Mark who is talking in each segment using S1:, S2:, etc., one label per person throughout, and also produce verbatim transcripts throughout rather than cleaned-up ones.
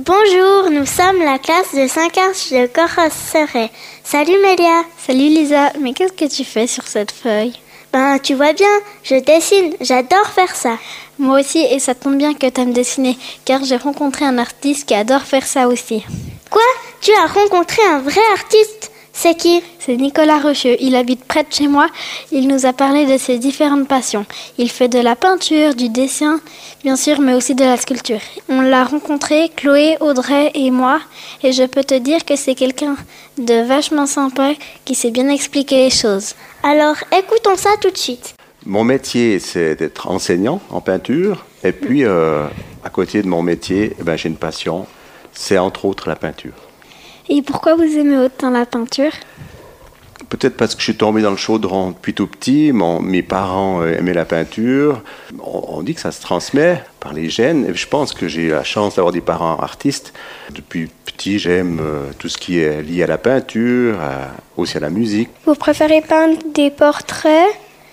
S1: Bonjour, nous sommes la classe de cinq H de Coroseret. Salut Mélia.
S2: Salut Lisa, mais qu'est-ce que tu fais sur cette feuille?
S1: Ben, tu vois bien, je dessine, j'adore faire ça.
S2: Moi aussi, et ça tombe bien que tu aimes dessiner, car j'ai rencontré un artiste qui adore faire ça aussi.
S1: Quoi? Tu as rencontré un vrai artiste? C'est qui?
S2: C'est Nicolas Rocheux, il habite près de chez moi. Il nous a parlé de ses différentes passions. Il fait de la peinture, du dessin, bien sûr, mais aussi de la sculpture. On l'a rencontré, Chloé, Audrey et moi, et je peux te dire que c'est quelqu'un de vachement sympa qui sait bien expliquer les choses.
S1: Alors, écoutons ça tout de suite.
S3: Mon métier, c'est d'être enseignant en peinture. Et puis, euh, à côté de mon métier, eh ben, j'ai une passion, c'est entre autres la peinture.
S2: Et pourquoi vous aimez autant la peinture?
S3: Peut-être parce que je suis tombé dans le chaudron depuis tout petit. Mon, mes parents euh, aimaient la peinture. On, on dit que ça se transmet par les gènes. Et je pense que j'ai la chance d'avoir des parents artistes. Depuis petit, j'aime euh, tout ce qui est lié à la peinture, à, aussi à la musique.
S4: Vous préférez peindre des portraits,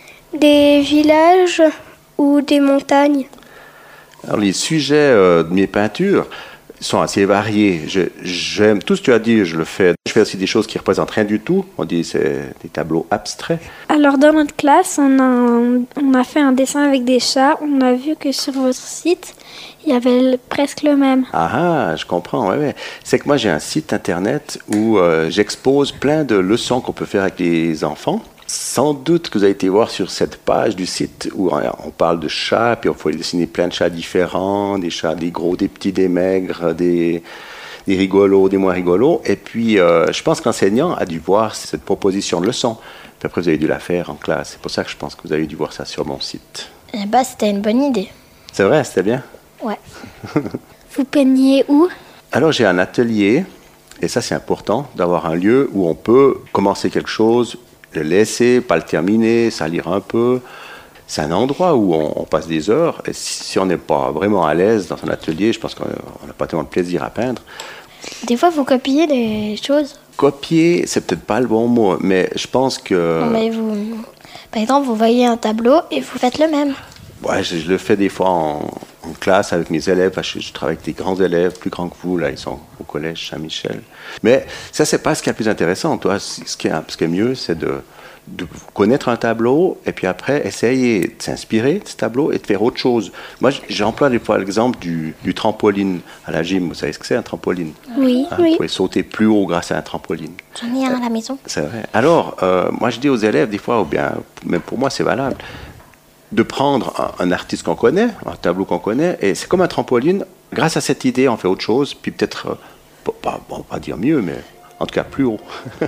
S4: des villages ou des montagnes?
S3: Alors, les sujets euh, de mes peintures sont assez variés. Je, j'aime tout ce que tu as dit, je le fais. Je fais aussi des choses qui ne représentent rien du tout. On dit c'est des tableaux abstraits.
S2: Alors dans notre classe, on a, on a fait un dessin avec des chats. On a vu que sur votre site, il y avait le, presque le même.
S3: Ah, ah je comprends. Ouais, ouais. C'est que moi j'ai un site internet où euh, j'expose plein de leçons qu'on peut faire avec les enfants. Sans doute que vous avez été voir sur cette page du site où on parle de chats, puis il faut dessiner plein de chats différents, des chats, des gros, des petits, des maigres, des, des rigolos, des moins rigolos. Et puis, euh, je pense qu'enseignant a dû voir cette proposition de leçon. Puis après, vous avez dû la faire en classe. C'est pour ça que je pense que vous avez dû voir ça sur mon site.
S4: Eh ben, c'était une bonne idée.
S3: C'est vrai, c'était bien?
S4: Ouais.
S2: Vous peignez où?
S3: Alors, j'ai un atelier, et ça, c'est important, d'avoir un lieu où on peut commencer quelque chose, le laisser, pas le terminer, salir un peu. C'est un endroit où on, on passe des heures. Et si, si on n'est pas vraiment à l'aise dans un atelier, je pense qu'on n'a pas tellement de plaisir à peindre.
S4: Des fois, vous copiez des choses?
S3: Copier, c'est peut-être pas le bon mot, mais je pense que...
S4: Non, mais vous... Par exemple, vous voyez un tableau et vous faites le même.
S3: Ouais, je, je le fais des fois en, en classe avec mes élèves. Je, je travaille avec des grands élèves, plus grands que vous. Là, ils sont au collège Saint-Michel. Mais ça, c'est pas ce qui est le plus intéressant. Toi, ce qui est, ce qui est mieux, c'est de, de connaître un tableau et puis après, essayer de s'inspirer de ce tableau et de faire autre chose. Moi, j'emploie des fois l'exemple du, du trampoline à la gym. Vous savez ce que c'est, un trampoline?
S2: Oui,
S3: hein,
S2: oui.
S3: Vous pouvez sauter plus haut grâce à un trampoline.
S4: J'en ai un à la maison.
S3: C'est vrai. Alors, euh, moi, je dis aux élèves, des fois, ou bien, même pour moi, c'est valable, de prendre un, un artiste qu'on connaît, un tableau qu'on connaît, et c'est comme un trampoline. Grâce à cette idée, on fait autre chose, puis peut-être, euh, pas, bon, pas dire mieux, mais en tout cas plus haut.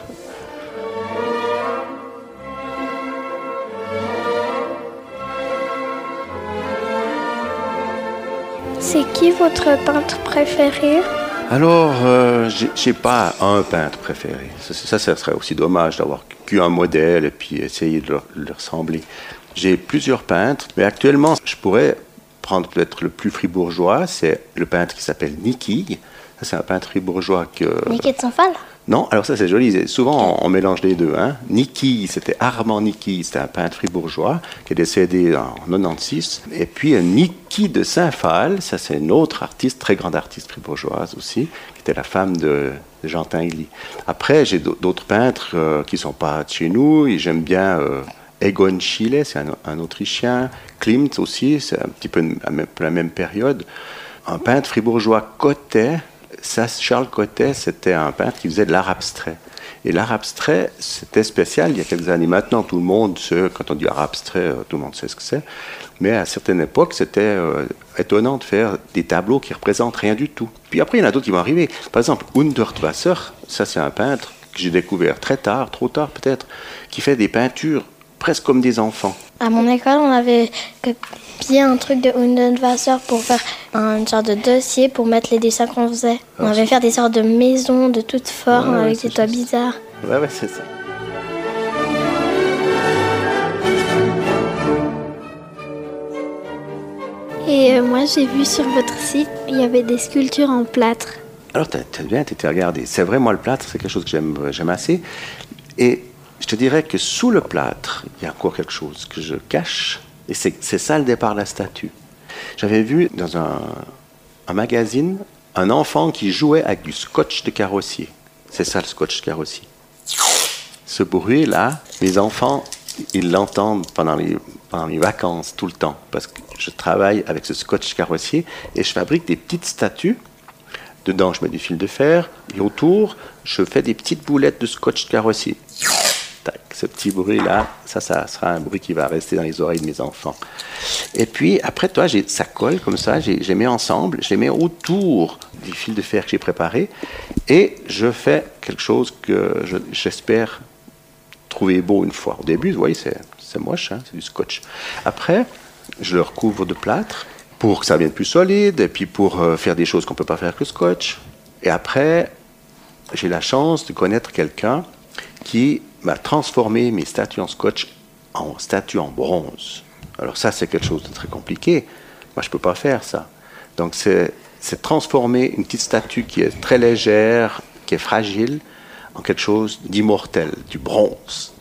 S4: C'est qui votre peintre préféré?
S3: Alors, euh, j'ai, j'ai pas un peintre préféré. Ça, ça, ça serait aussi dommage d'avoir qu'un modèle et puis essayer de leur, de leur ressembler. J'ai plusieurs peintres, mais actuellement, je pourrais prendre peut-être le plus fribourgeois, c'est le peintre qui s'appelle Niki. Ça, c'est un peintre fribourgeois que...
S4: Niki de Saint-Phal? Non,
S3: alors ça, c'est joli. Souvent, on, on mélange les deux. Hein. Niki, c'était Armand Niki, c'était un peintre fribourgeois qui est décédé en quatre-vingt-seize. Et puis, Niki de Saint-Phal, ça, c'est une autre artiste, très grande artiste fribourgeoise aussi, qui était la femme de, de Jean Tinguely. Après, j'ai d'autres peintres euh, qui ne sont pas de chez nous, et j'aime bien... Euh, Egon Schiele, c'est un, un Autrichien. Klimt aussi, c'est un petit peu la même période. Un peintre fribourgeois Cotet, ça, Charles Cotet, c'était un peintre qui faisait de l'art abstrait. Et l'art abstrait, c'était spécial il y a quelques années. Maintenant, tout le monde sait, quand on dit art abstrait, tout le monde sait ce que c'est. Mais à certaines époques, c'était euh, étonnant de faire des tableaux qui représentent rien du tout. Puis après, il y en a d'autres qui vont arriver. Par exemple, Hundertwasser, ça c'est un peintre que j'ai découvert très tard, trop tard peut-être, qui fait des peintures presque comme des enfants.
S4: À mon école, on avait copié un truc de Hundertwasser pour faire une sorte de dossier pour mettre les dessins qu'on faisait. On avait fait des sortes de maisons de toutes formes, ouais, avec des toits bizarres.
S3: Ouais, ouais, c'est ça.
S2: Et euh, moi, j'ai vu sur votre site, il y avait des sculptures en plâtre.
S3: Alors, t'as, t'as bien, t'étais regardé. C'est vrai, moi, le plâtre, c'est quelque chose que j'aime, j'aime assez. Et je te dirais que sous le plâtre, il y a encore quelque chose que je cache, et c'est, c'est ça le départ de la statue. J'avais vu dans un, un magazine un enfant qui jouait avec du scotch de carrossier. C'est ça le scotch de carrossier. Ce bruit-là, mes enfants, ils l'entendent pendant les, pendant les vacances tout le temps parce que je travaille avec ce scotch carrossier et je fabrique des petites statues. Dedans, je mets du fil de fer et autour, je fais des petites boulettes de scotch carrossier. Tac, ce petit bruit-là, ça, ça sera un bruit qui va rester dans les oreilles de mes enfants. Et puis, après, toi, j'ai, ça colle comme ça, j'ai, j'ai mis ensemble, je les mets autour du fil de fer que j'ai préparé et je fais quelque chose que je, j'espère trouver beau une fois. Au début, vous voyez, c'est, c'est moche, hein, c'est du scotch. Après, je le recouvre de plâtre pour que ça vienne plus solide et puis pour euh, faire des choses qu'on ne peut pas faire avec le scotch. Et après, j'ai la chance de connaître quelqu'un qui m'a transformé mes statues en scotch en statues en bronze. Alors ça, c'est quelque chose de très compliqué. Moi, je ne peux pas faire ça. Donc, c'est, c'est transformer une petite statue qui est très légère, qui est fragile, en quelque chose d'immortel, du bronze.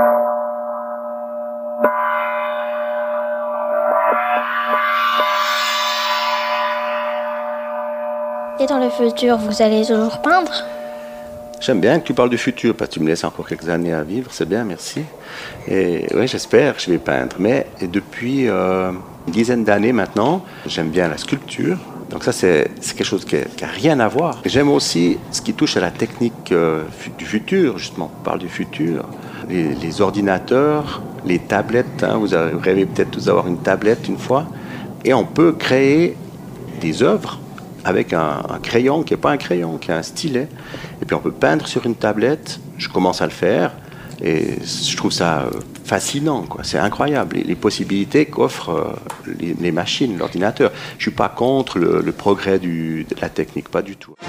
S4: Et dans le futur, vous allez toujours peindre ?
S3: J'aime bien que tu parles du futur, parce que tu me laisses encore quelques années à vivre, c'est bien, merci. Et oui, j'espère que je vais peindre. Mais depuis euh, une dizaine d'années maintenant, j'aime bien la sculpture. Donc ça, c'est, c'est quelque chose qui n'a rien à voir. Et j'aime aussi ce qui touche à la technique euh, du futur, justement. On parle du futur. Les, les ordinateurs, les tablettes. Hein, vous, avez, vous rêvez peut-être tous d'avoir une tablette une fois. Et on peut créer des œuvres avec un, un crayon qui n'est pas un crayon, qui est un stylet. Et puis on peut peindre sur une tablette. Je commence à le faire. Et je trouve ça fascinant, quoi. C'est incroyable, les, les possibilités qu'offrent euh, les, les machines, l'ordinateur. Je ne suis pas contre le, le progrès du, de la technique, pas du tout.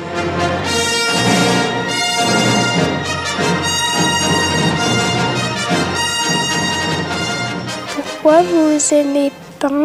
S1: Pourquoi vous aimez peindre ?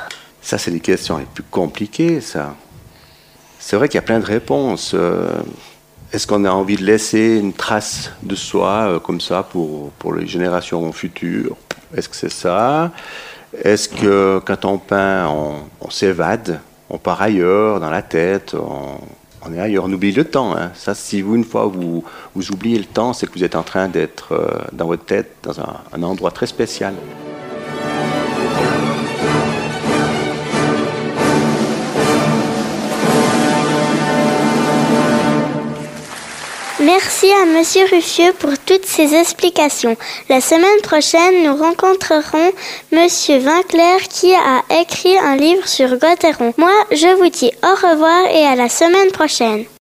S3: Ça, c'est les questions les plus compliquées, ça. C'est vrai qu'il y a plein de réponses. Euh, Est-ce qu'on a envie de laisser une trace de soi euh, comme ça pour, pour les générations futures ? Est-ce que c'est ça ? Est-ce que quand on peint, on, on s'évade, on part ailleurs dans la tête, on, on est ailleurs, on oublie le temps. Hein. Ça, si vous, une fois, vous, vous oubliez le temps, c'est que vous êtes en train d'être euh, dans votre tête, dans un, un endroit très spécial.
S1: Merci à Monsieur Ruffieux pour toutes ces explications. La semaine prochaine, nous rencontrerons Monsieur Vinclair qui a écrit un livre sur Gauthieron. Moi, je vous dis au revoir et à la semaine prochaine.